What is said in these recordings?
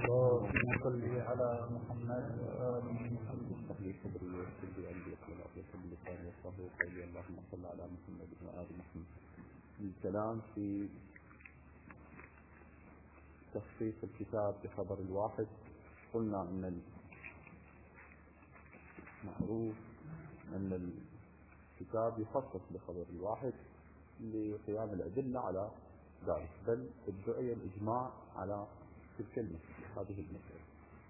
اللهم صل على محمد وآل محمد. صحيح صدري ويسر لي أمري ويحل لساني يفقهوا قولي. اللهم صل على محمد وآل محمد. الكلام في تخصيص الكتاب بخبر الواحد. قلنا أن المعروف أن الكتاب يخصص بخبر الواحد لقيام الأدلة على ذلك، بل ادعي الإجماع على تلك المسألة. هذه المسألة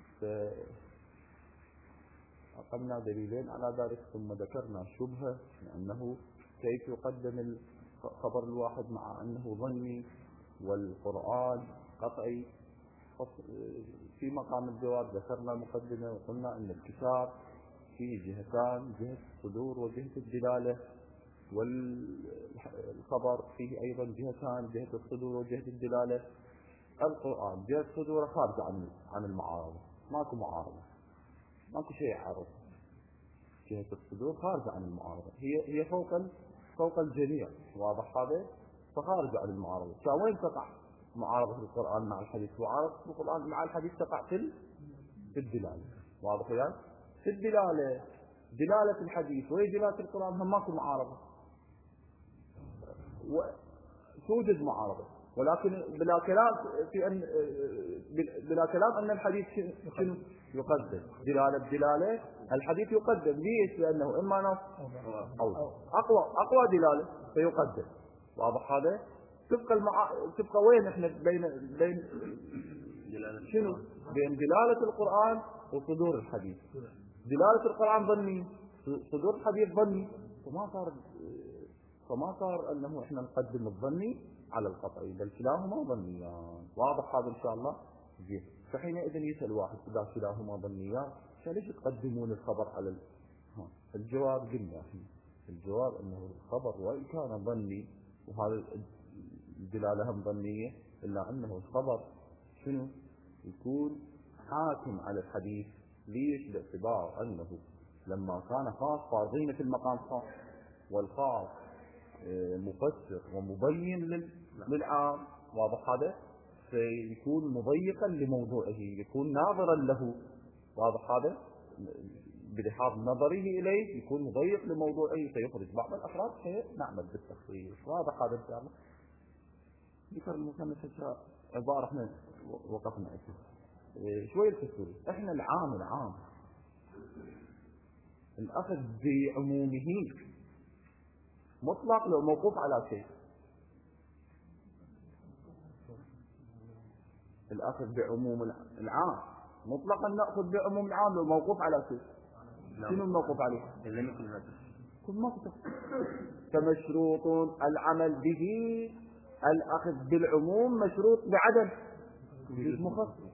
فأقمنا دليلين على ذلك، ثم ذكرنا شبهة لأنه كيف يقدم الخبر الواحد مع أنه ظني والقرآن قطعي. في مقام الجواب ذكرنا مقدمة وقلنا أن الكتاب فيه جهتان، جهة الصدور وجهة الدلالة، والخبر فيه أيضا جهتان، جهة الصدور وجهة الدلالة. القرآن جهة الصدور خارجة عن المعارضة، ماكو معارضة، ماكو شيء يعارض. جهة الصدور خارجة عن المعارضة، هي فوق الجميع، واضح هذا؟ فخارجة عن المعارضة. وين تقع معارضة القرآن مع الحديث؟ معارضة القرآن مع الحديث تقع في الدلالة، واضح يعني؟ في الدلالة، دلالة الحديث وهي دلالة القرآن هم ماكو معارضة، وتوجد معارضة، ولكن بلا كلام أن الحديث شنو يقدم؟ دلالة الحديث يقدم. ليش؟ لأنه إما نص أو أقوى دلالة فيقدم، واضح هذا؟ تبقى وين إحنا بين شنو؟ بين دلالة القرآن وصدور الحديث. دلالة القرآن ظني، صدور الحديث ظني، فما صار أنه إحنا نقدم الظني على القطعي، بل كلاهما ظنيان. واضح هذا إن شاء الله؟ زين. فحينئذ يسأل واحد إذا كلاهما ظنيان فليش تقدمون الخبر على الجواب؟ قلنا الجواب أنه الخبر وإن كان ظني وهذا الدلالة هم ظنية، إلا أنه الخبر شنو يكون حاكم على الحديث. ليش؟ باعتبار أنه لما كان خاص فارضين في المقام خاص، والخاص مفسر ومبين للعام، واضح هذا؟ سيكون مضيقا لموضوعه، يكون ناظرا له، واضح هذا؟ بلحاظ نظره إليه يكون مضيق لموضوعه، سيخرج بعض الأفراد نعمل بالتخصيص. واضح هذا إن شاء الله؟ ذكر المصنف عبارة احنا وقفنا فيه شوية الفصول. احنا العام الأخذ بعمومه مطلق لو موقوف على شيء. الأخذ بعموم العام مطلقا نأخذ بعموم العام لو موقوف على شيء. شنو الموقوف عليه؟ كل ما فمشروط العمل به، الأخذ بالعموم مشروط بعدم وجود مخصص.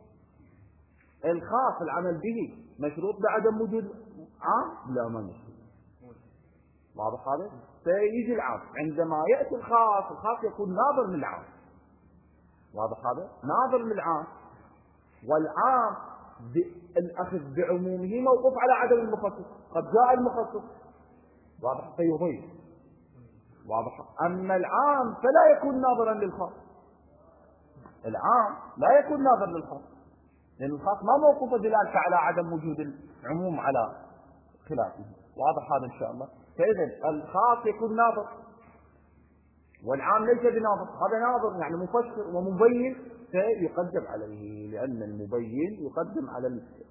الخاص العمل به مشروط بعدم وجود عام؟ لا، ما مشروط. واضح هذا؟ فيجي العام عندما يأتي الخاص يكون ناظر للعام، واضح هذا؟ ناظر للعام، والعام الأخذ بعمومه موقوف على عدم المخصص. قد جاء المخصص، واضح؟ فيضيف، واضح؟ أما العام فلا يكون ناظرا للخاص. العام لا يكون ناظر للخاص، لأن الخاص ما موقوف دلالته على عدم وجود العموم على خلافه. واضح هذا إن شاء الله؟ فإذا الخاص يكون ناظر والعام ليس بناظر. هذا ناظر يعني مفسر ومبين، فيقدم عليه، لأن المبين يقدم على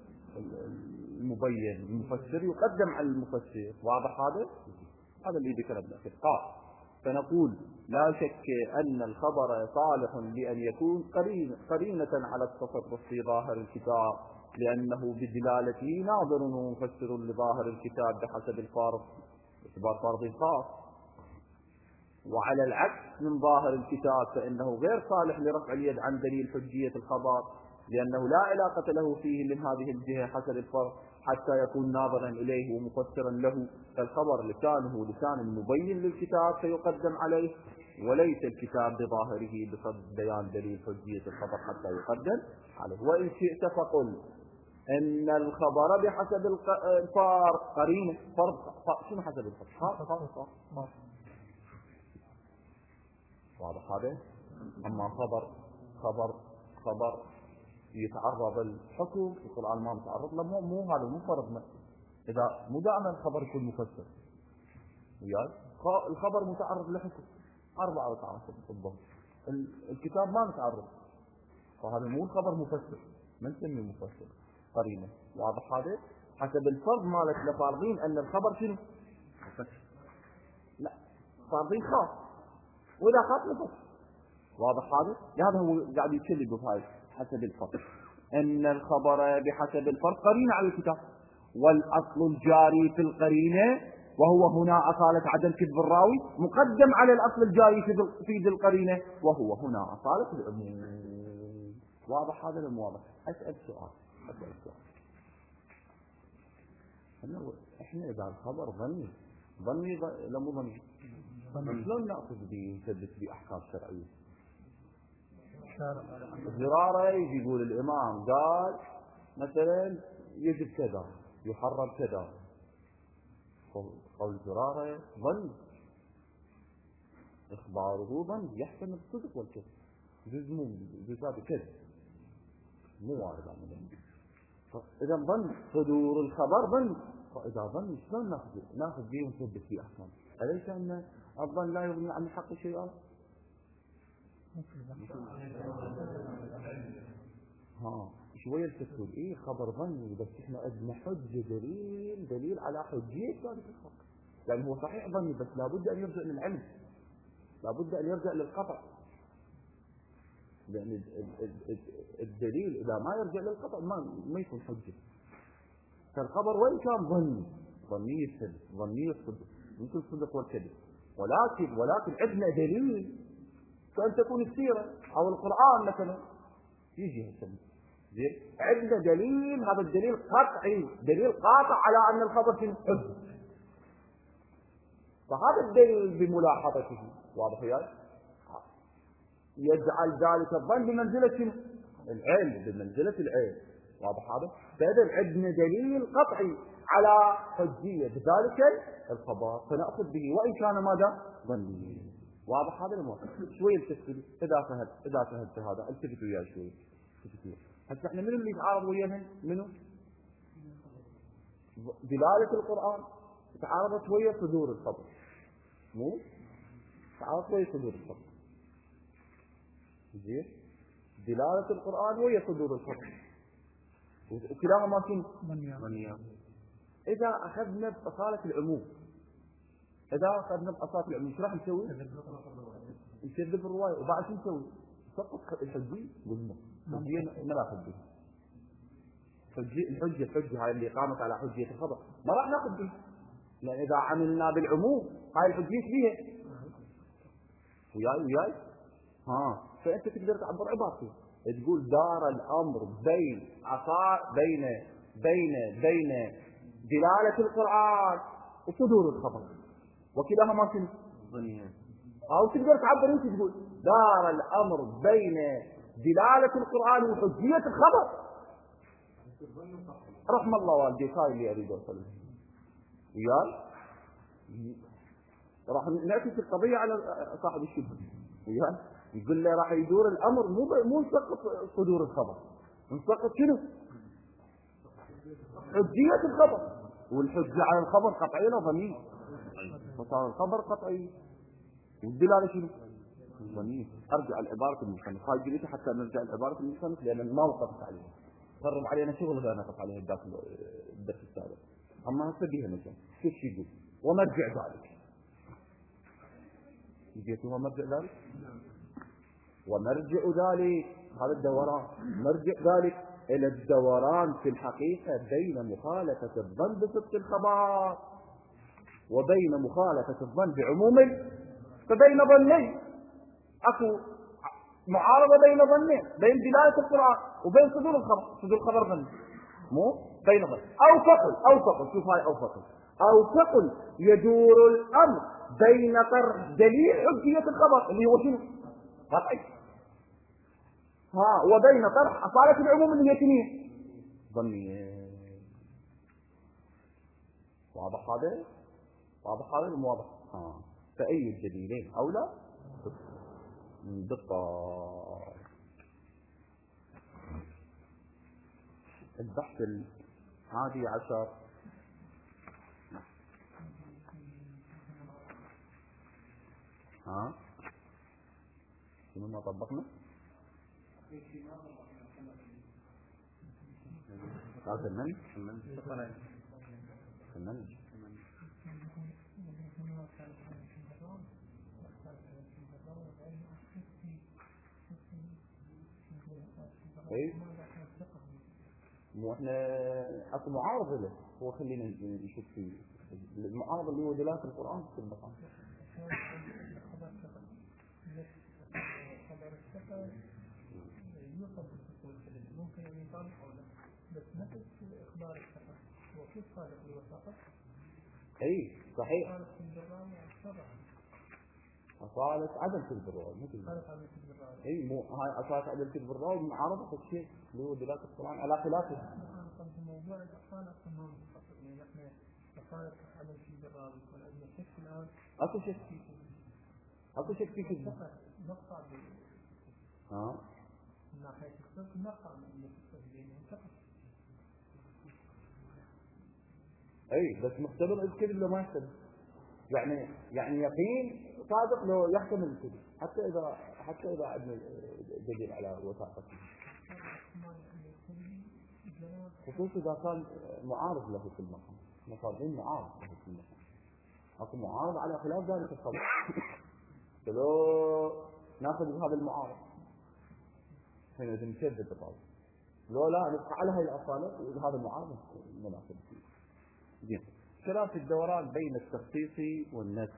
المبين، المفسر يقدم على المفسر. واضح هذا اللي ذكره بالأخير. فنقول لا شك أن الخبر صالح لأن يكون قرينة على التصرف في ظاهر الكتاب، لأنه بدلالته ناظر ومفسر لظاهر الكتاب بحسب الفارض، باعتبار فرض خاص. وعلى العكس من ظاهر الكتاب فإنه غير صالح لرفع اليد عن دليل حجية الخبر، لأنه لا علاقة له فيه من هذه الجهة حسب الفرض حتى يكون ناظرا إليه ومفسرا له. فالخبر لسانه لسان مبين للكتاب فيقدم عليه، وليس الكتاب بظاهره بصد بيان دليل حجية الخبر حتى يقدم عليه. وإن شئت فقل إن الخبر بحسب الفارق قرينة. فرق شنو حسب الفارق؟ واضح هذا؟ أما خبر يتعرض الحكم، القرآن ما متعرض له، مو هذا مو فرضنا. إذا مو دائما الخبر يكون مفسر، وياي الخبر متعرض لحكم 4 ركعات الظهر، الكتاب ما متعرض، فهذا مو الخبر مفسر، ما نسميه مفسر، قرينة. واضح هذا؟ حسب الفرض مالتنا فارضين أن الخبر شنو؟ مفسر. لا، فارضين خاص، وإذا خاص مفسر. واضح هذا؟ هذا هو قاعد يتكلم بهاي حسب الفرض، أن الخبر بحسب الفرض قرينة على الكتاب، والأصل الجاري في القرينة وهو هنا أصالة عدم كذب الراوي مقدم على الأصل الجاري في ذي القرينة وهو هنا أصالة العموم. واضح هذا ولا مو واضح؟ أسأل سؤال. احنا إذا الخبر ظني لا مو ظني، شلون نأخذ به نثبت به أحكام شرعية؟ زرارة يجي يقول الإمام قال مثلا يجب كذا يحرم كذا، قول زرارة ظن، إخباره ظن يحتمل الصدق والكذب، جزء هذا كذب مو وارد عنه. إذا ظن صدور الخبر ظن، فإذا ظن شلون ناخذ به ونثبت به أحكام؟ أليس أن الظن لا يغني عن الحق شيئا؟ شوية التسويل. إيه خبر ظني بس إحنا عندنا حجة دليل على حجية ذلك الخبر، يعني هو صحيح ظني بس لابد أن يرجع للعلم، لابد أن يرجع للقطع، لأن الدليل إذا ما يرجع للقطع ما يكون حجة. فالخبر وإن كان ظني الكذب ظني الصدق، يمكن الصدق والكذب، ولكن عندنا دليل، كأن تكون السيرة أو القرآن مثلا يجي هالسبب. عندنا دليل، هذا الدليل قطعي، دليل قاطع على أن الخبر في حجة، فهذا الدليل بملاحظته واضح وياي يجعل ذلك الظن بمنزلة العلم، بمنزلة العلم. واضح هذا؟ فإذا عندنا دليل قطعي على حجية بذلك الخبر فنأخذ به وإن كان ماذا؟ ظني. واضح هذا الموضوع؟ شوية التفصيل. إذا فهمت هذا التفت وياي شوية. هسه احنا منو اللي يتعارض وياهم؟ منو؟ دلالة القرآن تعارضت ويا صدور الخبر، مو؟ تعارضت ويا صدور الخبر. زين؟ دلالة القرآن ويا صدور الخبر، وكلاهما شنو؟ منيا. إذا أخذنا بأصالة العموم، شو راح نسوي؟ نكذب الرواية، وبعد شو نسوي؟ نسقط الحجية. قلنا الحجية ما ناخذ بها. الحجة هاي اللي قامت على حجية الخبر ما راح ناخذ بها، لأن إذا عملنا بالعموم هاي الحجية فيها. وياي فأنت تقدر تعبر عبارتي تقول دار الأمر بين دلالة القرآن وصدور الخبر، وكلاهما شنو؟ ظنيان. أو تقدر تعبر أنت تقول دار الأمر بين دلالة القرآن وحجية الخبر. رحم الله والديك، هاي اللي أريد أوصل وياي. راح نعكس القضية على صاحب الشبهة وياي، يقول له راح يدور الأمر مو نسقط صدور الخبر، نسقط شنو؟ حجية الخبر، والحجة على الخبر قطعية ولا ظنية؟ فصار الخبر قطعي والدلالة شنو؟ ظنية. أرجع لعبارة المصنف، هاي جلسة حتى نرجع لعبارة المصنف لأن ما وقفت عليها، قرب علينا شغل غير نقف عليها ذاك الدرس السابق. أما هسه بيها مثلا شو يقول؟ ومرجع ذلك يجيته ومرجع ذلك هذا الدوران، مرجع ذلك إلى الدوران في الحقيقة بين مخالفة الظن بصدق الخبر وبين مخالفة الظن بعمومه. فبين ظنين أكو معارضة، بين ظنين، بين دلالة القرآن وبين صدور الخبر. صدور الخبر ظن، مو بين ظن. أو فقل شوف هاي أو فقل يدور الأمر بين طرح دليل حجية الخبر اللي هو شنو؟ قطعي، وبين طرح أصالة العموم اللي هي شنو؟ ظنية. واضح هذا المواضح. فأي الدليلين أولى بالطاعة. البحث الحادي عشر. شنو ما طبقنا؟ هذا المنهج اي مو احنا اكو معارض له، هو خلينا نشوف فيه المعارض اللي هو دلالة القرآن في المقام. ممكن ان يطالب حوله بس نفس اخبار الثقه هو كيف صادق الوثاقه؟ اي صحيح. قالت في الجرام طبعا قالت عدم كذب الراوي مو كذب. قالت عدم كذب الراوي. اي مو هاي قالت عدم كذب الراوي معارضة الشيء اللي هو دلالة القرآن على خلافه. انا في موضوع الاطفال اصلا ما متخصص، يعني احنا قالت عدم كذب الراوي يكون عندنا شك الان. اكو شك في كذب. نقطع من ناحيه الصدق، نقطع من التسجيل فقط. اي بس مختبر الكذب لو ما يحتمل، يعني يقين صادق لو يحتمل الكذب حتى اذا عندنا دليل على وثاقته، خصوصا اذا كان معارض له في المقام. مفارقين معارض له في المقام، اكو معارض على خلاف ذلك الخبر. لو ناخذ هذا المعارض حين نكذب الراوي، لو لا نبقى على هاي الاصاله هذا المعارض مناسب. زين، خلاف الدوران بين التخصيص والنسخ.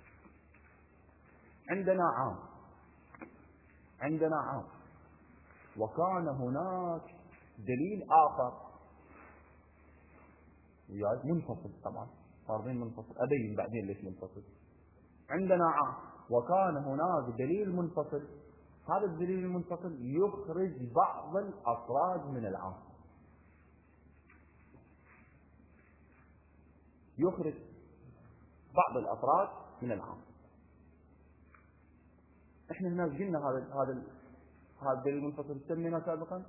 عندنا عام وكان هناك دليل آخر منفصل. طبعا فارضين منفصل، أبين بعدين ليش منفصل. عندنا عام وكان هناك دليل منفصل، هذا الدليل المنفصل يخرج بعض الأفراد من العام، يخرج بعض الأفراد من العام. احنا هنا قلنا هذا الدليل المنفصل سمينا سابقا،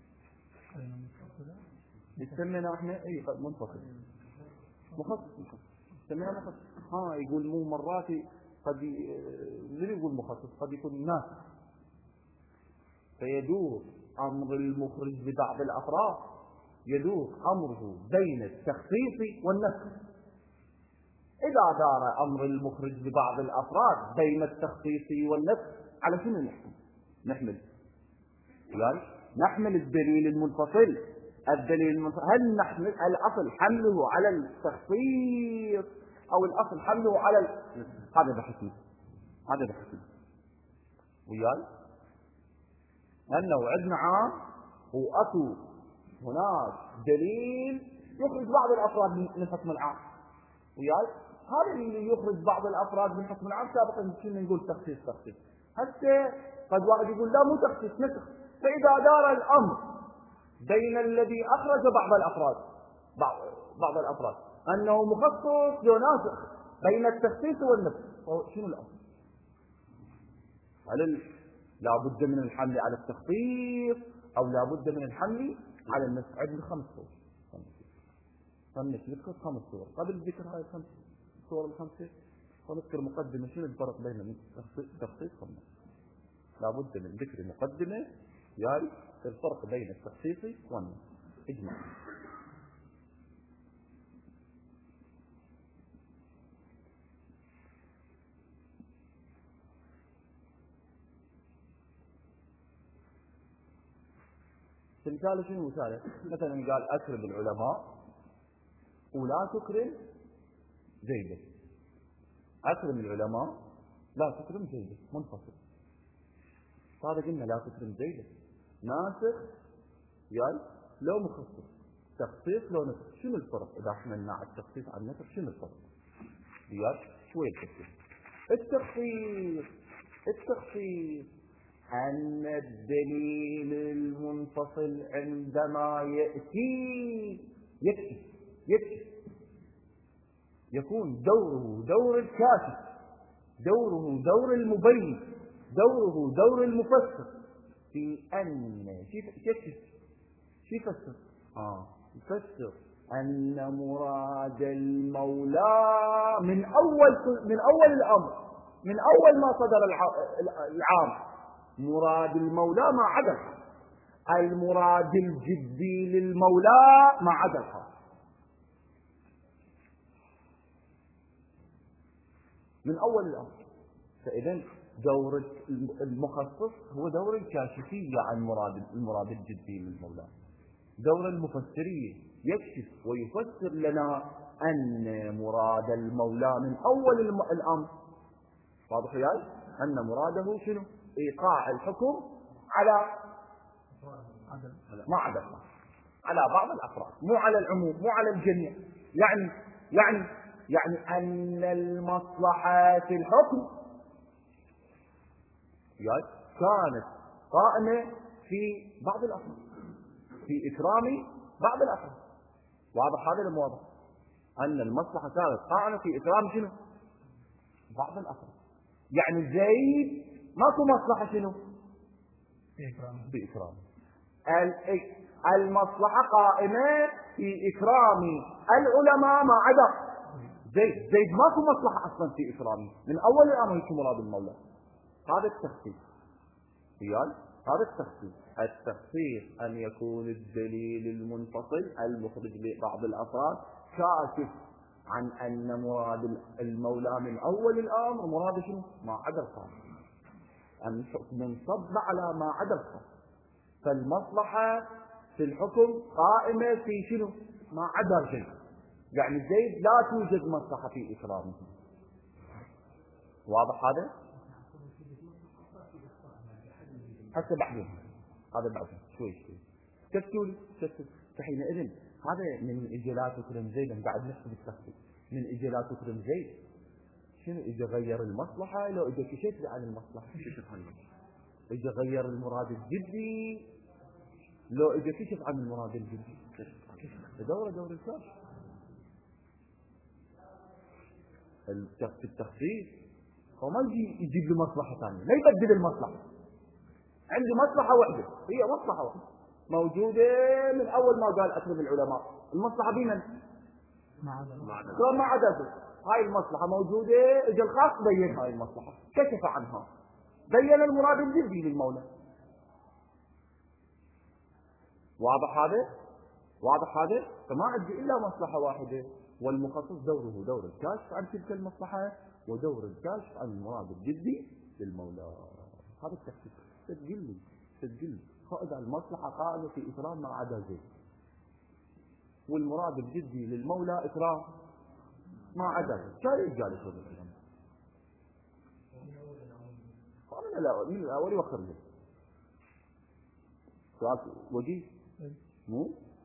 سمينا احنا اي منفصل مخصص، سمينا مخصص. يقول مو مرات قد من يقول مخصص قد يكون ناسخ، فيدور امر المخرج ببعض الافراد، يدور امره بين التخصيص والنسخ. إذا دار أمر المخرج ببعض الأفراد بين التخصيص والنسخ، على شنو نحمل الدليل المنفصل. هل نحمل الأصل حمله على التخصيص أو الأصل حمله على هذا بحثنا وياي أنه عندنا عام وأكو هناك دليل يخرج بعض الأفراد من حكم العام وياي. هذا اللي يخرج بعض الافراد من حكم العام سابقا كنا نقول تخصيص. حتى قد واحد يقول لا مو تخصيص نسخ. فاذا دار الامر بين الذي اخرج بعض الافراد انه مخصص وناسخ بين التخصيص والنسخ، شنو الامر؟ هل لا بد من الحمل على التخصيص او لا بد من الحمل على النسخ؟ عندنا 5 صور. نذكر 5 صور قبل ذكر هاي الصور الخمسة، ونذكر مقدمة شنو الفرق بين التخصيص والنسخ. لا بد من ذكر مقدمة يعني الفرق بين التخصيص والنسخ. اجمع. مثال شنو مثاله؟ مثلا قال اكرم العلماء ولا تكرم زيدا. اكرم العلماء لا تكرم زيدا منفصل. هذا قلنا لا تكرم زيدا ناسخ يعني لو مخصص، تخصيص لو نسخ. شنو الفرق اذا حملنا على التخصيص على النسخ؟ شنو الفرق؟ شوي التخصيص أن الدليل المنفصل عندما يأتي يكفي يكون دوره دور الكاشف، دوره دور المبين، دوره دور المفسر في أن شو يفسر؟ يفسر أن مراد المولى من أول الأمر، من أول ما صدر العام، مراد المولى ما عدا الخاص. المراد الجدي للمولى ما عدا الخاص. من أول الأمر. فإذا دور المخصص هو دور الكاشفية عن المراد الجدي للمولى. دور المفسرية يكشف ويفسر لنا أن مراد المولى من أول الأمر، واضح ياي؟ أن مراده شنو؟ إيقاع الحكم على ما عدا الخاص، على بعض الأفراد، مو على العموم، مو على الجميع. يعني أن المصلحة في الحكم كانت قائمة في بعض الأفراد، في إكرام بعض الأفراد. واضح هذا ولا مو واضح؟ أن المصلحة كانت قائمة في إكرام شنو؟ بعض الأفراد. يعني زيد ماكو مصلحة شنو؟ في إكرام. المصلحة قائمة في إكرام العلماء ما عدا زيد ماكو مصلحة أصلا في إكرامه من أول الأمر. يكون مراد المولى هذا التخصيص. هذا التخصيص أن يكون الدليل المنفصل المخرج لبعض الأفراد كاشف عن أن مراد المولى من أول الأمر مراد شنو؟ ما عدا الخاص. أن ننصب على ما عدا الخاص. فالمصلحة في الحكم قائمة في شنو؟ ما عدا شيء. يعني زيد لا توجد مصلحة في إكرامه. واضح هذا؟ حتى بعدين هذا بعدين شوي كفتولي فحينئذ هذا من إجلات وكرم زيد. بعد نحسب التخطيط من إجلات وكرم زيد شنو؟ إذا غير المصلحة لو إذا كشفت عن المصلحة إذا غير المراد الجدي لو إذا كشف عن المراد الجدي دور الكاشف. التخصيص هو ما يجيب له مصلحة ثانية، لا يبدل المصلحة. عندي مصلحة واحدة، هي مصلحة واحدة موجودة من أول ما قال أكرم العلماء. المصلحة بمن؟ ما عدا هاي المصلحة موجودة. إذا الخاص بين هاي المصلحة كشف عنها، بين المراد الجدي للمولى. واضح هذا؟ فما عندي إلا مصلحة واحدة، والمخصص دوره دور الكاشف عن تلك المصلحة ودور الكاشف عن المراد الجدي للمولى. هذا التخصيص. سجل لي فإذا المصلحة قائمة في إكرام ما عدا زيد، والمراد الجدي للمولى إكرام ما عدا زيد. كيف قال هذا الكلام؟ من الأول يوخر زيد. سؤال وجيه مو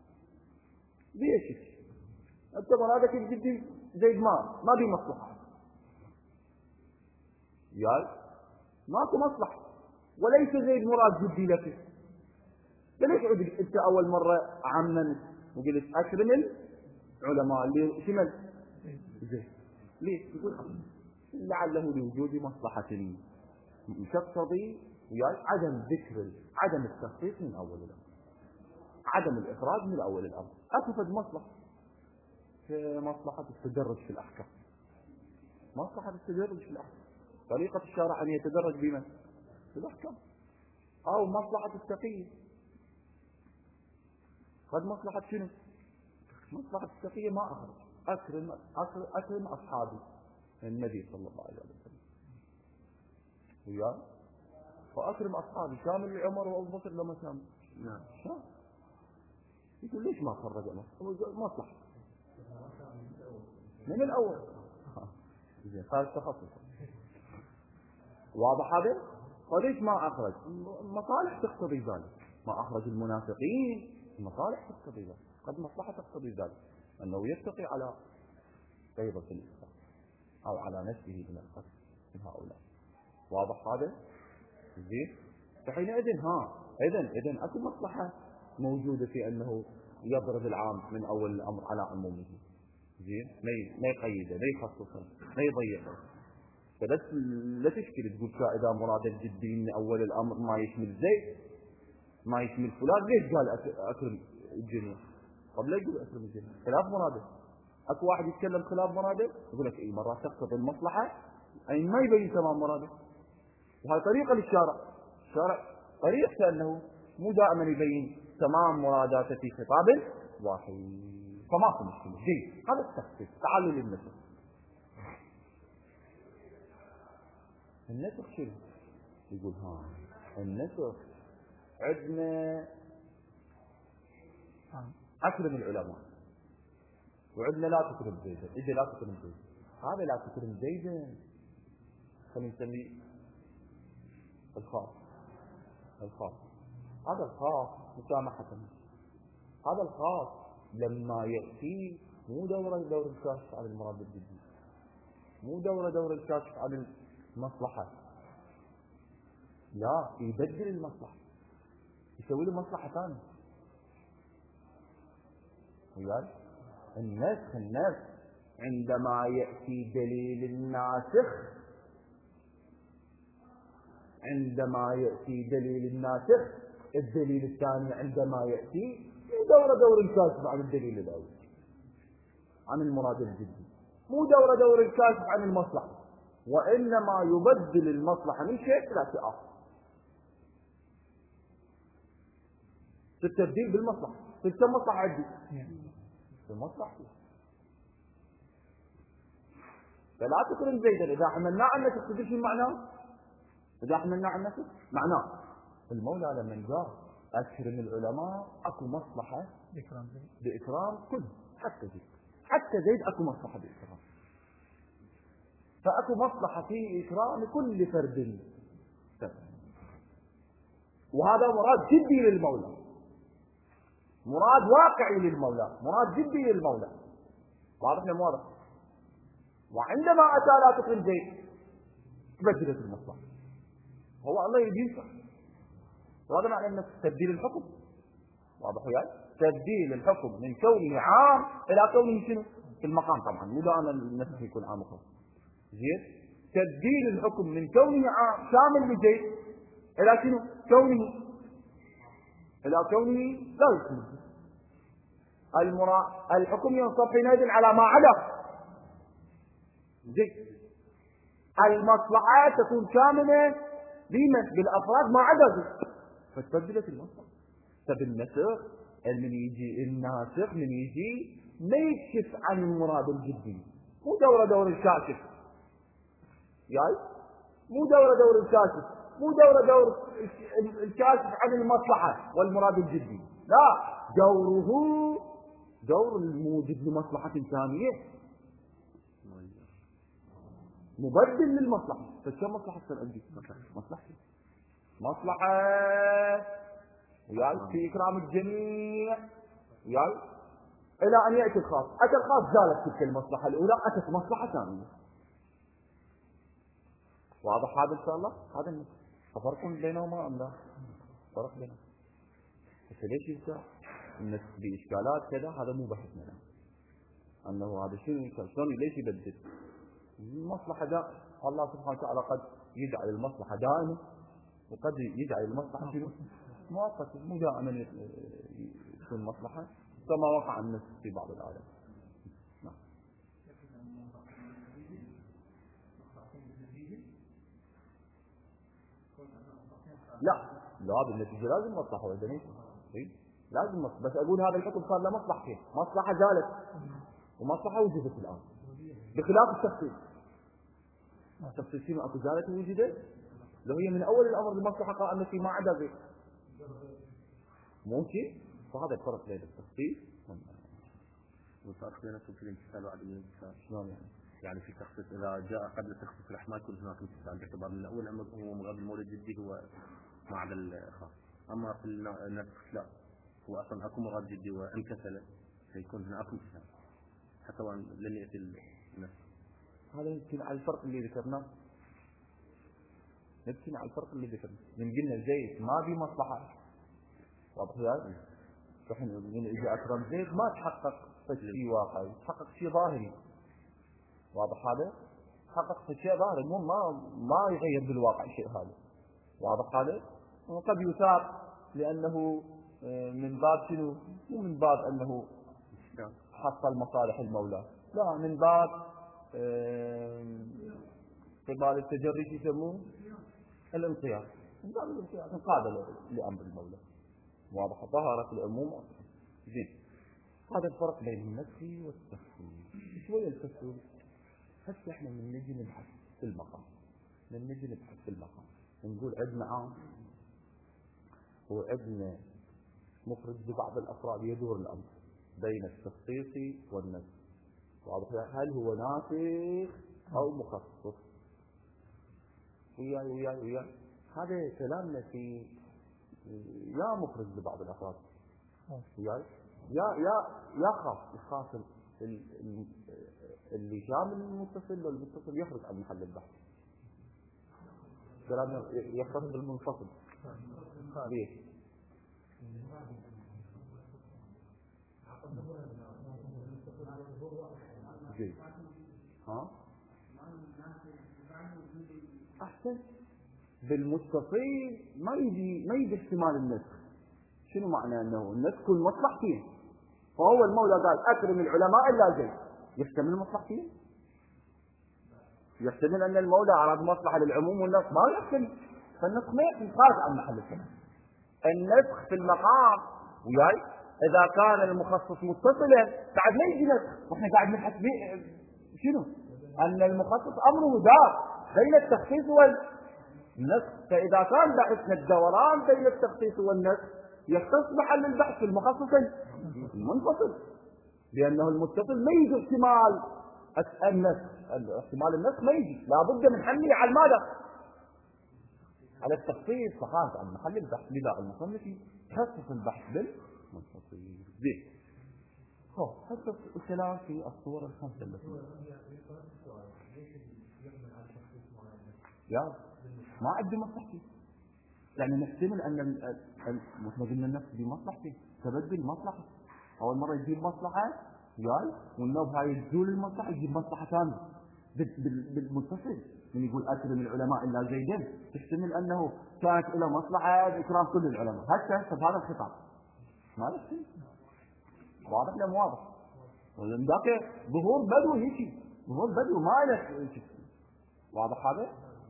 ليش انت مرادك الجدي زيد ما بي مصلحة ماكو مصلحة، وليس زيد مراد جدي لك. ليش عدت انت اول مرة عمم وقلت اكرم العلماء اللي شمل زيد؟ ليش؟ يقول لعله لوجود مصلحة تقتضي عدم التخصيص من اول الامر، عدم الافراد من اول الامر. اكفد مصلحة مصلحة التدرج في الأحكام. طريقة الشارع أن يتدرج بما في الأحكام، أو مصلحة التقية. قد مصلحة شنو؟ مصلحة التقية ما أخرج أكرم أصحابي النبي صلى الله عليه وسلم فأكرم أصحابي شامل لعمر وأبو بكر لما شامل. نعم. يقول ليش ما خرج مصلحة من الأول؟ هذا التخصص. واضح هذا؟ وليش ما أخرج؟ مصالح تقتضي ذلك. ما أخرج المنافقين مصالح تقتضي ذلك، قد مصلحة تقتضي ذلك أنه يتقي على غيبة الإسلام أو على نفسه من القتل من هؤلاء. واضح هذا؟ زين. فحينئذ إذن أكو مصلحة موجودة في أنه يضرب العام من أول الأمر على عمومه. زين، ما يقيده، ما يخصصه، ما يضيقه. فبس لا تشكل تقول إذا مراد الجدي من أول الأمر ما يشمل زيد ما يشمل فلان، ليش قال أكرم الجميع؟ طب ليه يقول أكرم الزيت؟ خلاف مراده. أكو واحد يتكلم خلاف مراده يقول لك مرات تقتضي المصلحة أي ما يبين تمام مراده، وهذه طريقة للشارع. الشارع طريقة أنه مو دائما يبين تمام مراداته في خطاب واحد، فما في مشكلة. جيد، هذا التخصيص. تعالوا للنسخ. النسخ شنو؟ يقول النسخ عندنا أكرم العلماء، وعندنا لا تكرم زيدا. إذا لا تكرم زيدا، هذا لا تكرم زيدا خلينا نسميه الخاص. هذا الخاص مسامحة. هذا الخاص لما يأتي مو دور الكاشف عن المراد الجدي، مو دور الكاشف عن المصلحة، لا، يبدل المصلحة، يسوي له مصلحة ثانية. وياي النسخ عندما يأتي دليل الناسخ، الدليل الثاني عندما يأتي دور الكاشف عن الدليل الأول، عن المراد الجدي، مو دور الكاشف عن المصلحة، وإنما يبدل المصلحة من شيء إلى شيء آخر. التبديل بالمصلحة. في كم مصلحة عندي؟ في مصلحة. فلا تكرم زيدا. إذا حملنا عن نفسك تدري شو معناه؟ إذا حملنا عن نفسك معناه المولى لما قال أكرم العلماء أكو مصلحة بإكرام كل، حتى زيد أكو مصلحة بإكرام، فأكو مصلحة في إكرام كل فرد. وهذا مراد جدي للمولى، مراد واقعي للمولى، مراد جدي للمولى. واضح ولا مو واضح؟ وعندما أتى لا تكرم زيد تبدلت المصلحة. هو الله يجيسه. وهذا معنى أن تبديل الحكم. واضح وياي؟ تبديل الحكم من كونه عام إلى كونه شنو؟ في المقام طبعا، مو دائما النسخ يكون عام وخاص. زين؟ تبديل الحكم من كونه عام شامل لزيد إلى شنو؟ إلى كونه لا يكون. الحكم ينصب حينئذ على ما عدا زيد. المصلحة تكون كاملة بالأفراد ما عدا زيد، فتبدلت المصلحة. فبالنسخ الناسخ من يجي ما يكشف عن المراد الجدي، مو دور الكاشف. ياي مو دور الكاشف، مو دور الكاشف عن المصلحة والمراد الجدي، لا، دوره دور الموجب لمصلحة ثانية، مبدل للمصلحة. فشو مصلحة تصير عندي؟ مصلحة وياي في إكرام الجميع، وياي إلى أن يأتي الخاص. أتى الخاص زالت تلك المصلحة الأولى، أتت مصلحة ثانية. واضح هذا إن شاء الله؟ هذا النص. ففرق بينهما أم لا؟ فرق بينهما. ليش يبدأ النص بإشكالات كذا؟ هذا مو بحثنا الآن. أنه هذا شلون ليش يبدل؟ المصلحة الله سبحانه وتعالى قد يجعل المصلحة دائمة، وقد يجعل المصلحة مؤقتة، مو دائما يكون مصلحة، كما وقع النص في بعض الآيات. لا بالنتيجة لازم مصلحة وإذا لازم مصلحة. بس أقول هذا الحكم صار له مصلحتين، مصلحة زالت ومصلحة وجدت الآن، بخلاف التخصيص. التخصيص أكو زالت ووجدت، لو هي من أول الأمر المصلحة قائمة في ما عدا ذلك ممكن. فهذا الفرق بين التخصيص والفرق بين في الامتثال وعدم الامتثال. شلون يعني في التخصيص إذا جاء قبل تخصيص الأحمال يكون هناك امتثال باعتبار من الأول هو مغاد المولد جدي هو ما عدا الخاص. أما في النسخ لا، هو أصلا أكو مغاد جدي وامتثل، فيكون هنا أكو امتثال حتى وأن لن يأتي النسخ. هذا يمكن على الفرق اللي ذكرناه، يمكن على الفرق اللي ذكرناه. من قلنا زيد ما في مصلحة، واضح هذا؟ فحين من إذا أكرم زيد ما تحقق شيء واقعي، تحقق شيء ظاهري. واضح هذا؟ تحقق شيء ظاهري، مو ما يغير بالواقع شيء هذا. واضح هذا؟ وقد يثار لأنه من باب شنو؟ مو من باب أنه حصل مصالح المولى، لا من باب قبال التجري يسموه الانقياد، من باب الانقياد انقاد لأمر المولى. واضح؟ ظهرت العموم. زين، هذا الفرق بين النسخ والتخصيص. شوية التخصيص هسه احنا من نجي نبحث في المقام، نقول عندنا عام وعندنا مفرد ببعض الأفراد، يدور الأمر بين التخصيص والنسخ. واضح؟ هل هو ناسخ أو مخصص؟ وياي هذا كلامنا في يا مفرد ببعض الأفراد، يا خاص اللي شامل المتصل والمتصل يخرج عن محل البحث. كلامنا يختص بالمنفصل. ليش؟ جيد. ها؟ أحسن. بالمتصل ما يجي احتمال النسخ. شنو معنى أنه النسخ المصلحتين؟ فهو المولى قال أكرم العلماء إلا زيد، يحتمل المصلحتين؟ يحتمل أن المولى أراد مصلحة للعموم والنسخ؟ ما يحتمل. فالنسخ ما يحتمل، خارج عن محل الكلام. النسخ في المقام وياي إذا كان المخصص متصلا بعد ما يجي نسخ، واحنا قاعد نبحث شنو؟ أن المخصص أمره دار بين التخصيص والنسخ. فإذا كان بحثنا الدوران بين التخصيص والنسخ يختص محل البحث في المخصص المنفصل، لأنه المتصل ما يجي احتمال النسخ، احتمال النسخ ما يجي، لابد من حمله على ماذا؟ على التخصيص، فخارج عن محل البحث. لذا المصنف يخصص البحث بالمنفصل. زين. هذا الكلام في الصور الخمسة التي ما عندي مصلحتي، يعني نحتمل أن مثل قلنا النفس بمصلحتي، تبدل مصلحة. أول مرة يجيب مصلحة والنوب هاي تزول المصلحة يجيب مصلحة ثانية بالمتصل. من يقول أكرم العلماء إلا زيدا، تحتمل أنه كانت إلى مصلحة بإكرام كل العلماء، هكذا بهذا الخطاب ما نحتمل. واضح ولا مو واضح؟ ولم ذاك ظهور بدو هيك، ظهور بدو ما له. واضح هذا؟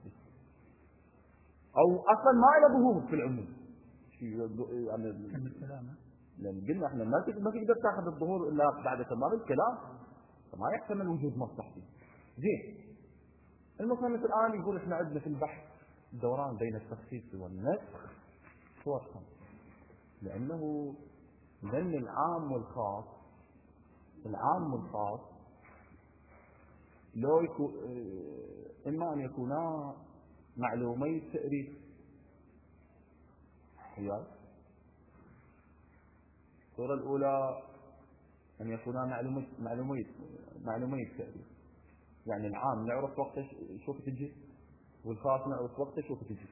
أو أصلا ما له ظهور في العموم. يعني لأن قلنا احنا ما تقدر تاخذ الظهور إلا بعد تمام الكلام، فما يحتمل وجود مصلحتي. زين. المصنف الآن يقول احنا عندنا في البحث دوران بين التخصيص والنسخ صور خمس، لأنه بين العام والخاص لو يكون إما أن يكونا معلومي تأريخ. الصورة الأولى أن يكونا معلومي التأريخ، يعني العام نعرف وقت شوف تجي، والخاص نعرف وقت شوف تجي.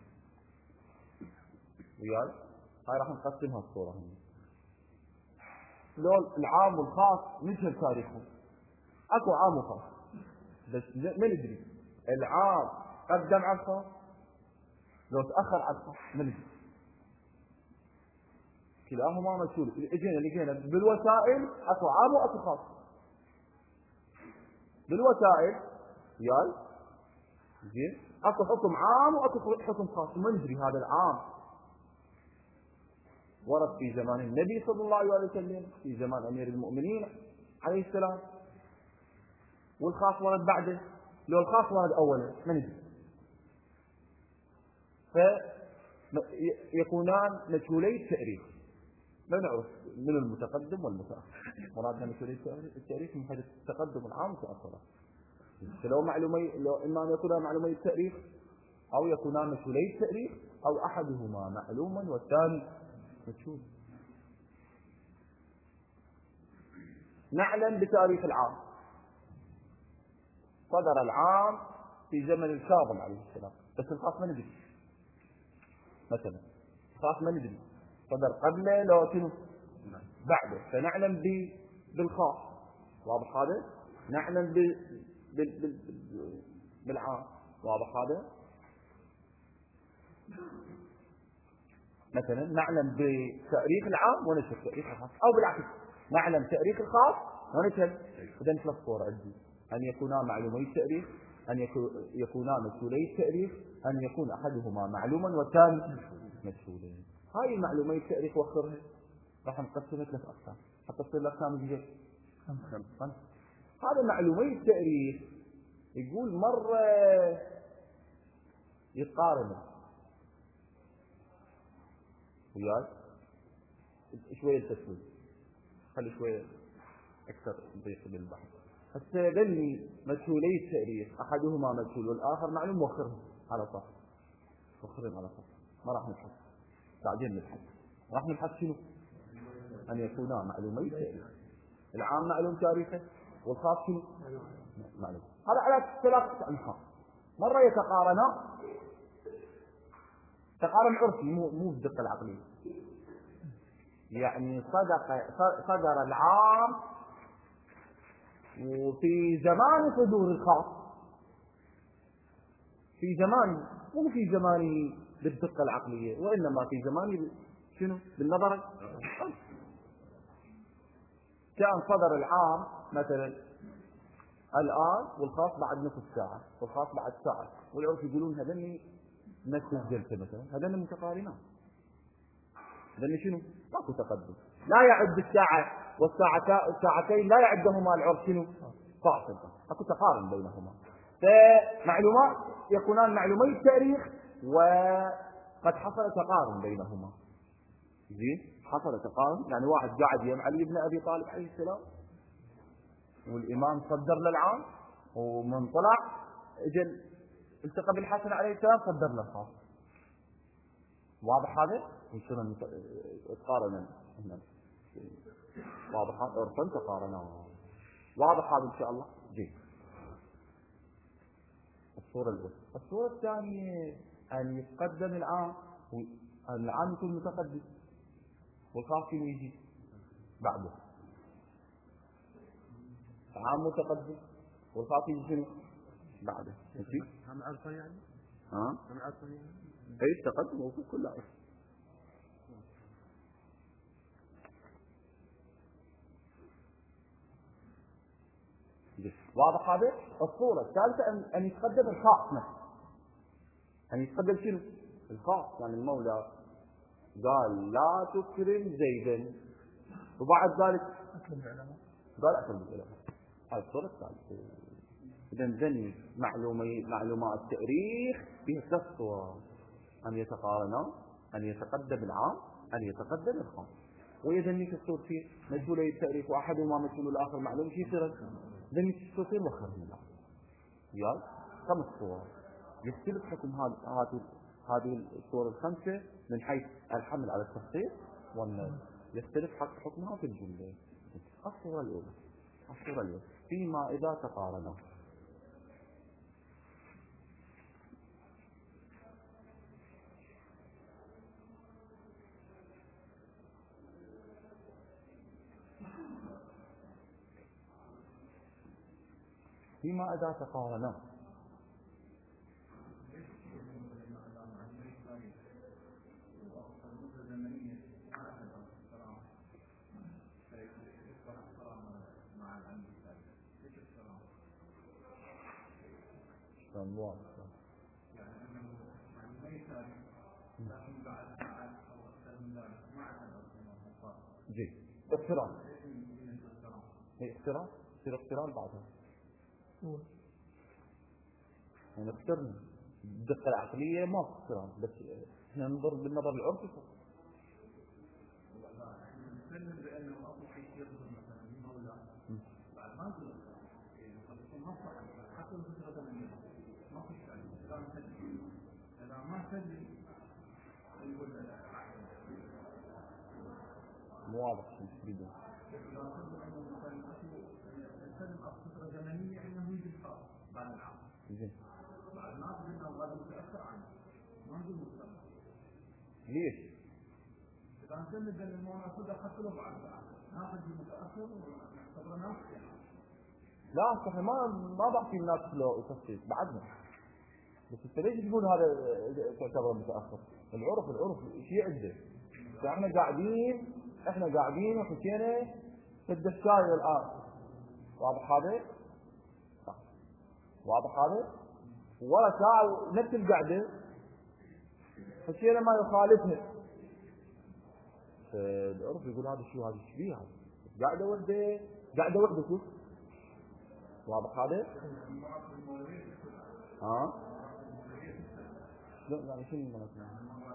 هاي راح نقسمها الصورة هنا. لو العام والخاص نجهل تاريخهم، اكو عام وخاص بس ما ندري العام قدم على الخاص لو تأخر على الخاص ما ندري، كلاهما مسؤول. لقينا بالوسائل اكو عام واكو خاص. بالوسائل زين اكو حكم عام واكو حكم خاص، ما ندري هذا العام ورد في زمان النبي صلى الله عليه وسلم، في زمان أمير المؤمنين عليه السلام، والخاص ورد بعده. لو الخاص ورد أولا ما ندري، فيكونان مجهولي التاريخ، لا نعرف من المتقدم والمتأخر. مرادنا مجهولي التاريخ من حيث التقدم العام والتأخر. لو إما أن يكونا معلومي التاريخ أو يكونان مجهولي التاريخ، أو أحدهما معلوما والثاني مجهول. نعلم بتاريخ العام، صدر العام في زمن الكاظم عليه السلام، بس الخاص ما ندري. مثلا الخاص ما ندري صدر قبله لو شنو بعده، فنعلم بالخاص. واضح هذا؟ نعلم بالعام. واضح هذا؟ مثلا نعلم بتاريخ العام ونشوف تاريخ الخاص، او بالعكس نعلم تاريخ الخاص ونشهد. إذا ثلاث صور عندي: أن يكونا معلومي التاريخ، أن يكونا مجهولي التاريخ، أن يكون أحدهما معلوما والثاني مجهولا. هاي معلومي التاريخ وخرها راح نقسمها ثلاث أقسام حتى تصير الأقسام الجديدة. هذا معلومي التاريخ يقول مرة يتقارن وياي شوية التسويق، خلي شوية أكثر ضيق بالبحث. هسه ذلي مجهولي التاريخ أحدهما مجهول والآخر معلوم وخرهم على صح، وخرهم على صح. ما راح نبحث بعدين نبحث. راح نبحث شنو؟ أن يكونا معلومي التاريخ. العام معلوم تاريخه والخاص شنو؟ معلوم. هذا على ثلاث أنحاء. مرة يتقارنا تقارن عرفي مو بالدقة العقلية، يعني صدر العام وفي زمان صدور الخاص، في زمان مو في زماني بالدقة العقلية، وإنما في زماني شنو؟ بالنظر. كان صدر العام مثلا الآن والخاص بعد نصف ساعة والخاص بعد ساعة، والعرف يقولون هذني نفس الجلسة مثلا، هذني متقارنان. هذني شنو؟ ماكو تقدم، لا يعد الساعة والساعتين لا يعدهما العرف شنو؟ فاصل، اكو تقارن بينهما. فمعلومات يكونان معلومي التاريخ وقد حصل تقارن بينهما. زين؟ حصل تقارن، يعني واحد قاعد يم علي بن ابي طالب عليه السلام والامام صدر للعام، ومن طلع اجل التقى بالحسن عليه السلام صدر له الخاص. واضح هذا؟ يصير تقارن هنا. واضح عرفا تقارنا. واضح هذا ان شاء الله. جيد. الصورة الأولى. الصورة الثانية أن يتقدم العام، العام يكون متقدم والخاص يجي بعده. العام متقدم والخاص يجي شنو؟ بعده. ماشي؟ هم عرفا يعني؟ ها؟ هم عرفا يعني؟ أي التقدم وفوق كل عرف. واضح هذا؟ الصورة الثالثة أن يتقدم الخاص نفسه. أن يتقدم شنو؟ الخاص، يعني المولى قال لا تكرم زيدا وبعد ذلك قال أكرم العلماء. هذه الصورة الثالثة. إذا ذني معلومات التاريخ فيها ثلاث صور: أن يتقارنا، أن يتقدم العام، أن يتقدم الخاص. ويذني الصورتين مجهولي التاريخ وأحدهما مجهول والآخر معلوم شيء يصير ذني الصورتين وخرهم الله. يلا 5 صور. يختلف حكم هذه الصور الخمسة من حيث الحمل على التخصيص والنص، يختلف حكمها في الجملة. الصورة الأولى فيما إذا تقارنا. فيما إذا تقارنا جي اقتران، هي اقتران يصير اقتران بعدها. يعني اقترن الدقة العقلية ما اقتران، بس احنا ننظر بالنظر العرفي فقط. مو واضح شو تريدون. ليش؟ إذا كان المناسبة حتى لو بعد ناخذ المتأخر ونعتبره ناقص. لا صحيح، ما بحكي الناس لو تخصيص بعدنا، بس انت ليش تقول هذا تعتبره متأخر؟ العرف شيء عنده. احنا قاعدين وحكينا الدشاية الآن واضح هذا؟ واضح هذا؟ ولا ساعة نفس القعدة فشينا ما يخالفها. العرف يقول هذا شو هذا شبيه هذا قاعدة وحدة قاعدة وحدة شوف واضح هذا؟ ها؟ لا يعني شنو المناسبة؟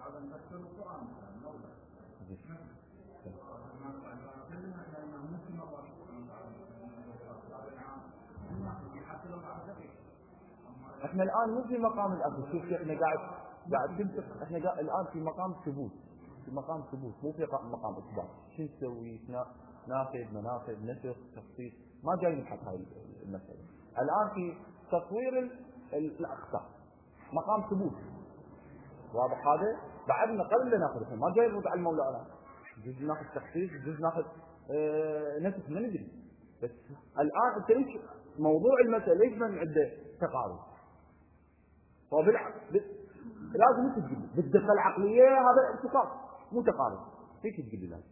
احنا الان مو في مقام الاخذ. شوف احنا قاعد تنطق. احنا الان في مقام ثبوت. في مقام ثبوت مو في مقام اثبات. شو نسوي؟ ناخذ مناخذ نسخ تخصيص ما جاي نبحث هاي المساله. الان في تصوير الاخطاء مقام ثبوت واضح هذا. بعدنا قبل ناخذ ما جاي نرد على المولانا جزء ناخذ تخصيص جزء ناخذ نسخ ما ندري. بس الان انت ليش موضوع المساله ليش ما عنده تقارب؟ لازم تقول بالدقه العقليه هذا ارتقاء مو تقارب. هيك تقول لي لازم.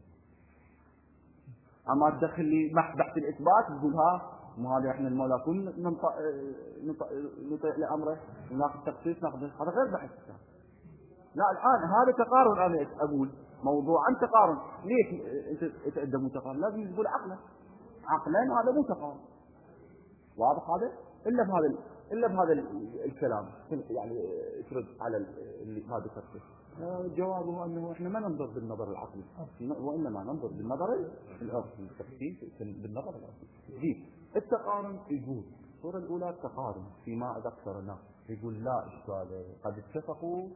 اما تدخل لي بحث الاثبات تقول ها مو هذا احنا المولى كل نطيع لامره وناخذ تخصيص ناخذ هذا غير بحث. لا الان هذا تقارن. انا اقول موضوعا تقارن. ليش انت عندك مو تقارن؟ لازم تقول عقلا هذا مو تقارن واضح هذا. الا بهذا الكلام يعني ترد على اللي هذا التفسير. جوابه انه احنا ما ننظر بالنظر العقلي وانما ننظر بالنظر العرفي التفسير بالنظر العرفي. جيب التقارن يقول الصورة الأولى التقارن فيما ذكرنا يقول لا إشكال قد اتفقوا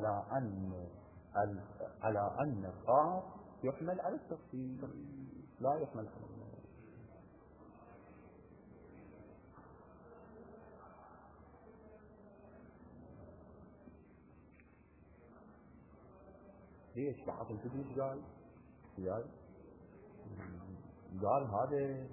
على أن الخاص يحمل على التفسير لا يحمل على النظر. ليش بعض الفيديوز قال هذا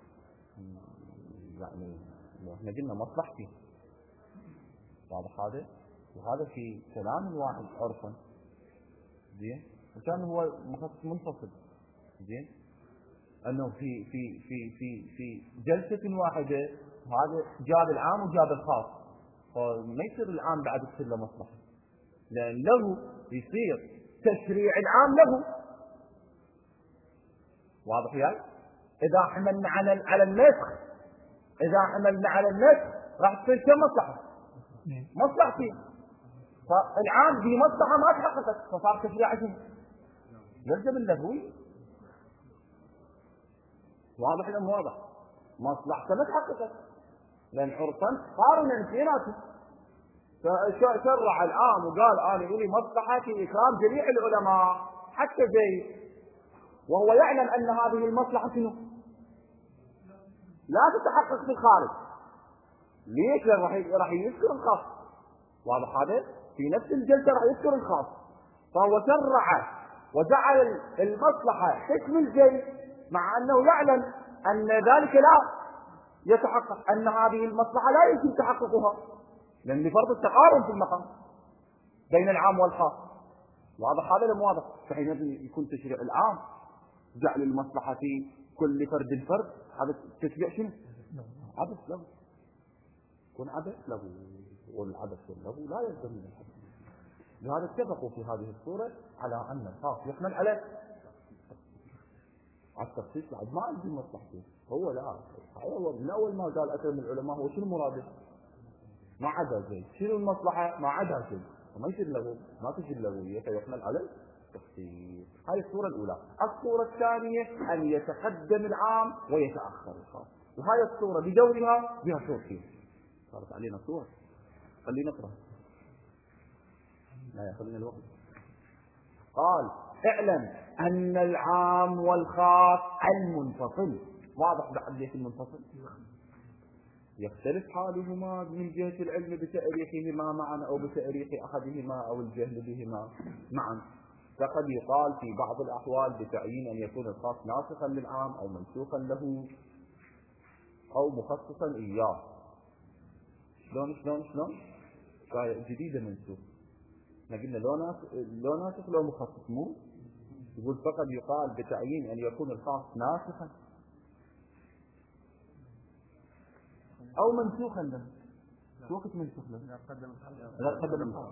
يعني احنا قلنا مصلحتي واضح هذا. وهذا في كلام واحد عرفا زين وكان هو مخصص منفصل زين انه في جلسة واحدة هذا جاب العام وجاب الخاص. فما يصير العام بعد يصير له مصلحة لان له يصير تشريع العام له واضح يعني. اذا حملنا على النسخ راح تصير كم مصلحة؟ مصلحتين. فالعام دي مصلحة ما تحققت فصار تشريع شنو؟ يلزم اللغوي واضح الامر واضح. مصلحته ما تحققت لان عرفا قارنا اثنيناتهم. فشرع العام وقال انا لي مصلحة في اكرام جميع العلماء حتى زيد وهو يعلم ان هذه المصلحة شنو؟ لا تتحقق في الخارج. ليش؟ راح يذكر الخاص واضح هذا. في نفس الجلسة راح يذكر الخاص. فهو شرع وجعل المصلحة تكمل زيد مع انه يعلم ان ذلك لا يتحقق ان هذه المصلحة لا يمكن تحققها لان لفرض التقارن في المقام بين العام والخاص واضح هذا لم واضح. فحينئذ يكون تشريع العام جعل المصلحة في كل فرد هذا التشريع شنو؟ عبث له. يكون عبث له والعبث له لا يلزم من الحد. لهذا اتفقوا في هذه الصورة على ان الخاص يحمل على التخصيص بعد ما عندي مصلحته. هو لا من اول ما قال اكثر من العلماء هو شنو مراده؟ ما عدا زيد. شنو المصلحة؟ ما عدا زيد. فما يصير له ما تجي اللغوية فيحمل على التخصيص. هذه الصورة الأولى. الصورة الثانية أن يتقدم العام ويتأخر الخاص. وهذه الصورة بدورها بها صورتين. صارت علينا صور. خلينا نقرأ. لا يأخذنا الوقت. قال اعلم أن العام والخاص المنفصل واضح بعد ليش المنفصل؟ يختلف حالهما من جهة العلم بتأريخهما معا أو بتأريخ أحدهما أو الجهل بهما معا. فقد يقال في بعض الأحوال بتعيين أن يكون الخاص ناسخا للعام أو منسوخا له أو مخصصا إياه. شلون جديدة منسوخ. قلنا لو ناسخ لو مخصص مو. يقول فقد يقال بتعيين أن يكون الخاص ناسخا أو منسوخا له. شو وقت منسوخ له؟ إذا قدم الخاص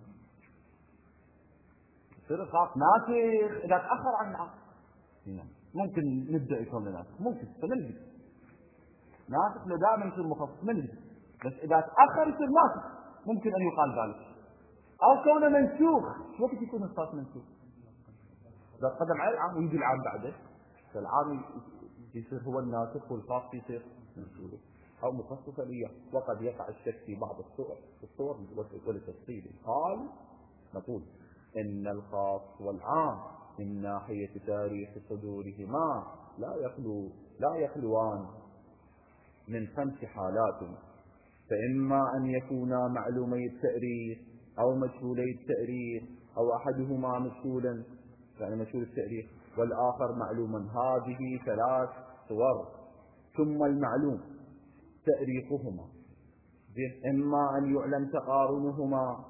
يصير الخاص ناسخ إذا تأخر عن العام. ممكن نبدأ يكون ناسخ، ممكن فنلبس ناسخ لو دائما يصير مخصص نلبس، بس إذا تأخر يصير ناسخ ممكن أن يقال ذلك. أو كونه منسوخ، شو وقت يكون الخاص منسوخ؟ إذا قدم على العام ويجي العام بعده، فالعام يصير هو الناسخ والخاص يصير منسوخ أو مخصصا إياه. وقد يقع الشك في بعض الصور ولتفصيل قال نقول إن الخاص والعام من ناحية تاريخ صدورهما لا يخلوان من 5 حالات، فإما أن يكونا معلومي التأريخ أو مجهولي التأريخ أو أحدهما مجهولا يعني مجهول التأريخ والآخر معلوما. هذه 3 صور. ثم المعلوم تأريخهما إما أن يعلم تقارنهما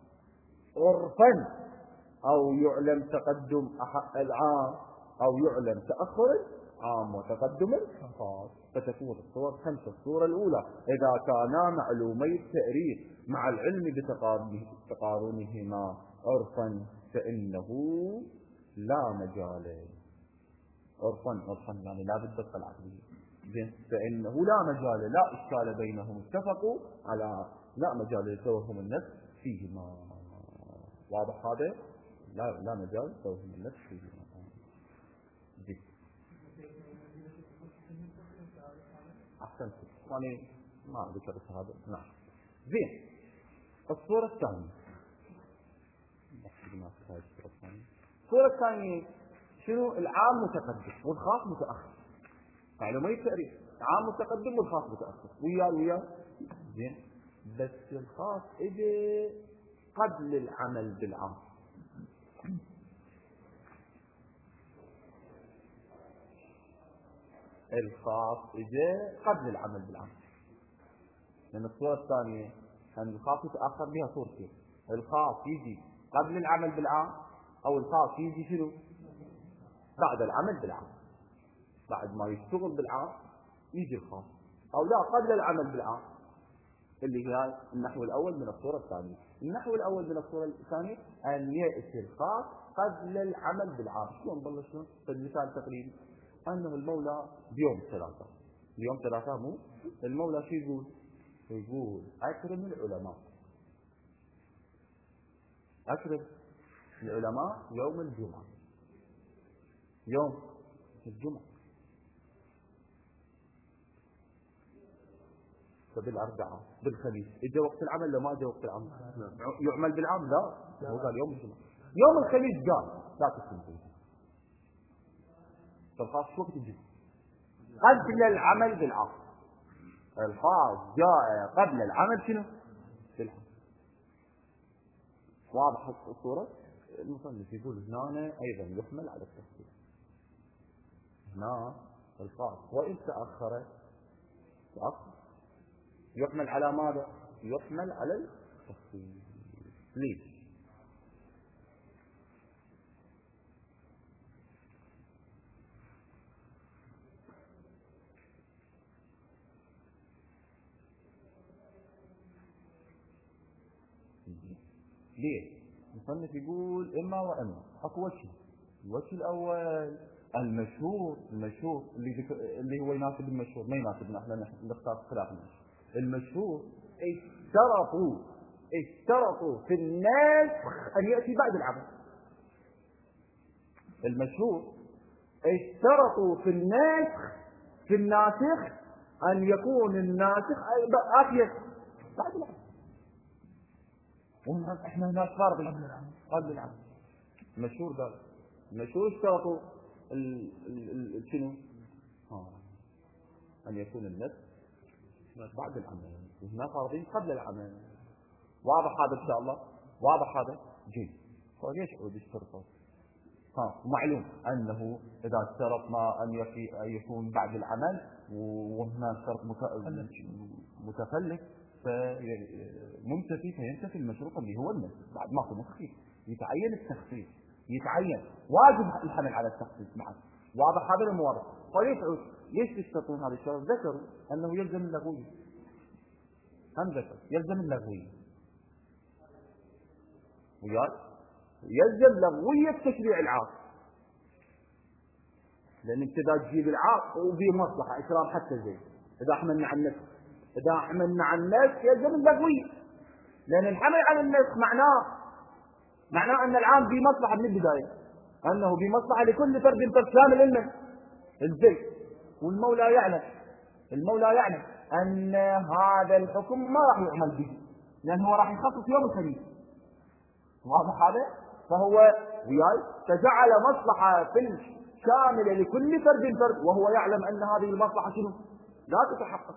عرفا أو يعلم تقدم العام أو يعلم تأخر العام وتقدم الخاص، فتكون الصور 5. الصورة الأولى إذا كانا معلومي التأريخ مع العلم بتقارنهما عرفا فإنه لا مجال. عرفا يعني لا بالدقة العقلية، فإنه لا مجال لا إشكال بينهم، اتفقوا على لا مجال لتوهم النفس فيهما. واضح هذا؟ لا مجال لتوهم النفس فيهما. أحسنت، يعني ما ذكرت هذا. نعم زين. الصورة الثانية الصورة الثانية شنو؟ العام متقدم والخاص متأخر. معلومي التأريخ عام متقدم والخاص متأخر ويا زين، بس الخاص اجى قبل العمل بالعام. الخاص اجى قبل العمل بالعام، لأن الصورة الثانية أن الخاص يتأخر بها صورتين. الخاص يجي قبل العمل بالعام أو الخاص يجي شنو؟ بعد العمل بالعام. بعد ما يشتغل بالعام يجي الخاص، أو لا قبل العمل بالعام، اللي هي النحو الأول من الصورة الثانية. النحو الأول من الصورة الثانية أن يأتي الخاص قبل العمل بالعام. شلون ظل شلون؟ فالمثال تقريبي أنه المولى بيوم 3 اليوم 3 مو المولى شو يقول؟ يقول أكرم العلماء، أكرم العلماء يوم الجمعة، يوم الجمعة. فبالأربعاء بالخميس إجا وقت العمل لو ما إجا وقت العمل يعمل بالعام؟ لا، هو قال يوم الجمعة. يوم الخميس قال لا تسلم. فالخاص شو وقت يجي؟ قبل العمل بالعام. الخاص جاء قبل العمل شنو؟ بالعام. واضح الصورة؟ المصنف يقول هنا أيضا يحمل على التفصيل. هنا الخاص وإن تأخر يحمل على ماذا؟ يحمل على التفصيل. ليش؟ ليه؟ المصنف يقول إما وإما. أكو وجه. الوجه الأول المشهور اللي هو يناسب المشهور، ما يناسبنا احنا نختار خلاف المشهور. اشترطوا في الناسخ أن يأتي بعد العمل. المشهور اشترطوا في الناسخ أن يكون الناسخ آخر بعد العمل. احنا هنا صار قبل العمل. المشهور قال المشهور اشترطوا شنو؟ أن يكون النسخ بعد العمل، وهنا فرضين قبل العمل. واضح هذا إن شاء الله؟ واضح هذا؟ جيد. فليش عود اشترطوا؟ ومعلوم أنه إذا اشترطنا أن يكون بعد العمل وهنا شرط متفلت فمنتفي فينتفي المشروط اللي هو النسخ. بعد ما هو تخصيص يتعين التخصيص، يتعين واجب الحمل على التخصيص معه. واضح هذا المواضح؟ فليش عود؟ ليش تشترطون هذا الشرط؟ ذكروا أنه يلزم اللغوي همزة يلزم اللغوية وياي، يلزم لغوية تشريع العاق، لأن ابتدى تجيب العاق وفي مصلحة إكرام حتى زين. إذا حملنا عن النسخ، إذا حملنا عن النسخ يلزم اللغوية، لأن الحمل على النسخ معناه أن العام في مصلحة من البداية، أنه بمصلحة لكل فرد شامل المن الزي. والمولى يعلم أن هذا الحكم ما راح يعمل به، لأن هو راح يخصص يوم الخميس. واضح هذا؟ فهو وياي فجعل مصلحة في شاملة لكل فرد، وهو يعلم أن هذه المصلحة شنو؟ لا تتحقق.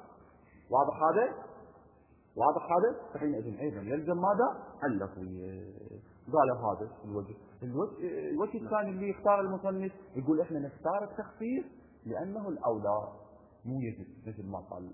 واضح هذا؟ فحينئذ أيضا يلزم ماذا؟ اللغوية. قال هذا الوجه الثاني اللي يختار المصنف، يقول احنا نختار التخفيف لأنه الأولى، مو يجب مثل ما قال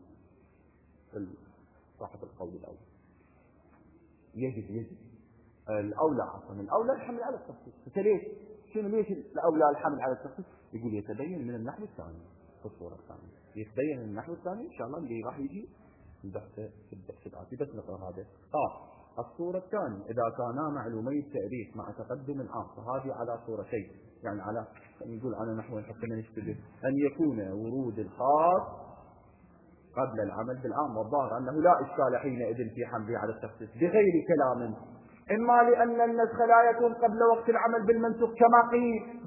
صاحب القول الأول. يجب الأولى الحمل على التخفيف. ليش الأولى الحمل على التخفيف؟ يقول يتبين من النحو الثاني في الصورة الثانية، يتبين من النحو الثاني إن شاء الله اللي راح يجي في البحث الآتي. بس نقرأ هذا. الصورة الثانية إذا كانا معلومي التأريخ مع تقدم العام، فهذه على صورتين، يعني على نقول على نحو حتى نشتغل أن يكون ورود الخاص قبل العمل بالعام، والظاهر أنه لا إشكال حينئذ في حمله على التخصيص بغير كلام، إما لأن النسخ لا يكون قبل وقت العمل بالمنسوخ كما قيل.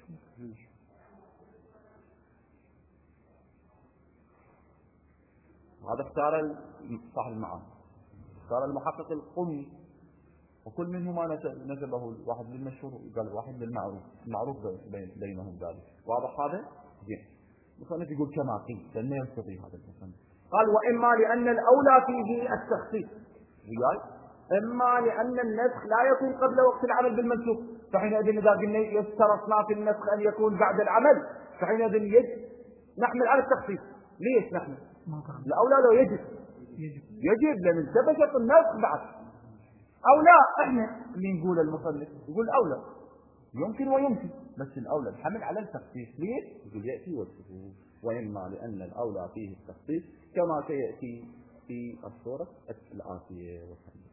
هذا اختار صاحب المعاني، اختار المحقق القمي، وكل منهما نسبه الواحد للمشهور وقال واحد للمعروف بينهم ذلك. واضح هذا؟ زين. المصنف يقول كما قيل، لأنه ينتظر هذا المصنف. قال وإما لأن الأولى فيه التخصيص، إما لأن النسخ لا يكون قبل وقت العمل بالمنسوخ، فحينئذ إذا قلنا يشترطنا في النسخ أن يكون بعد العمل، فحينئذ نحمل على التخصيص. ليش نحمل؟ الأولى لو يجب لأن ثبتت النسخ بعد، أو لا إحنا اللي نقول المصنف يقول الأولى يمكن ويمكن، بس الأولى الحمل على التخصيص. ليش؟ يقول يأتي وجهه. وإما لأن الأولى فيه التخصيص كما سيأتي في الصورة الآتية.